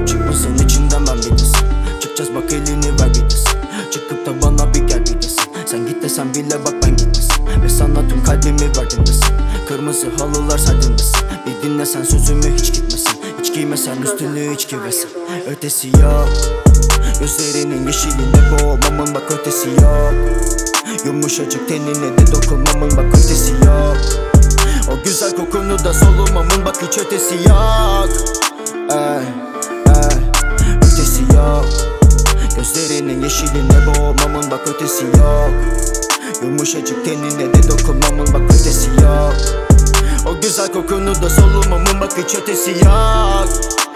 Çıkmasın içinden ben bir desin. Çıkacağız bak elini ver bir desin. Çıkıp da bana bir gel bir desin. Sen git desen bile bak ben gitmesin. Ve sana tüm kalbimi verdim desin. Kırmızı halılar serdin desin. Bir dinlesen sözümü hiç gitmesin. Hiç giymesen üstünü hiç giresin. Ötesi yok. Gözlerinin yeşilinde boğulmamın bak ötesi yok. Yumuşacık tenine de dokunmamın bak ötesi yok. O güzel kokunu da solumamın bak hiç ötesi yok. Ötesi yok. Gözlerinin yeşilinde boğulmamın bak ötesi yok. Yumuşacık tenine de dokunmamın bak ötesi yok. O güzel kokunu da solumamın bak hiç ötesi yok.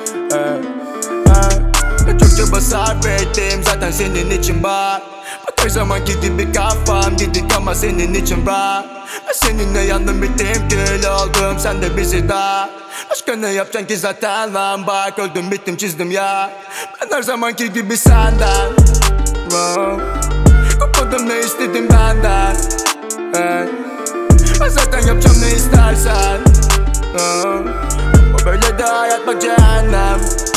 Çok çaba sarf ettim zaten senin için var. Bak her zamanki gibi kafam gidik ama senin için var. Ben seninle yandım bittim kül oldum sen de bizi daha. Başka ne yapacaksın ki zaten lan bak öldüm bittim çizdim ya. Ben her zamanki gibi senden kopmadım ne istedin benden. Ben zaten yapacağım ne istersen. O böyle de hayat bak cehennem.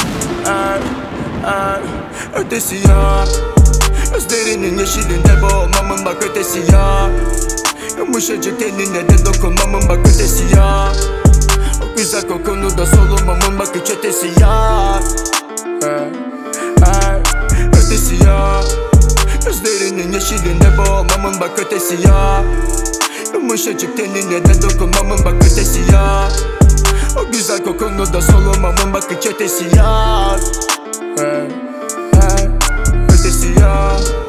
Ötesi yok. Gözlerinin yeşilinde boğulmamın bak ötesi yok. Yumuşacık tenine de dokunmamın bak ötesi yok. O güzel kokunu da solumamın bak hiç ötesi yok. Ötesi yok. Gözlerinin yeşilinde boğulmamın bak ötesi yok. Yumuşacık tenine de dokunmamın bak ötesi yok. O güzel kokunu da solumamın bak hiç ötesi yok. Ötesi yok.